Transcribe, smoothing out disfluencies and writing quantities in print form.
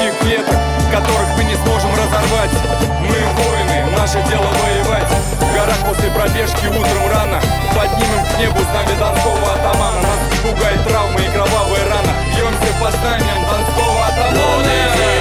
тонких веток, которых мы не сможем разорвать. Мы воины, наше дело воевать. В горах после пробежки утром рано поднимем к небу знамя донского атамана. Нас не пугает травмы и кровавая рана. Бьемся по знаниям донского атамана.